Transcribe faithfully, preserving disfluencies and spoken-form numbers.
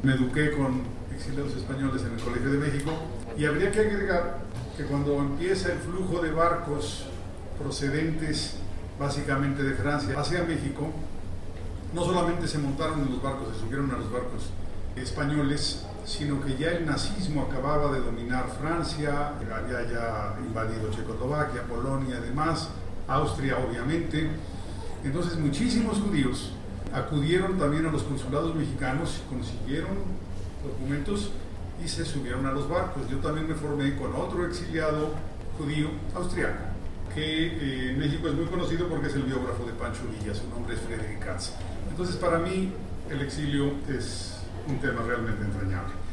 Me eduqué con exiliados españoles en el Colegio de México y habría que agregar que cuando empieza el flujo de barcos procedentes básicamente de Francia hacia México, no solamente se montaron en los barcos, se subieron a los barcos españoles, sino que ya el nazismo acababa de dominar Francia, había ya invadido Checoslovaquia, Polonia y demás, Austria obviamente. Entonces muchísimos judíos acudieron también a los consulados mexicanos, consiguieron documentos y se subieron a los barcos. Yo también me formé con otro exiliado judío austriaco, que eh, en México es muy conocido porque es el biógrafo de Pancho Villa, su nombre es Friedrich Katz. Entonces para mí el exilio es un tema realmente entrañable.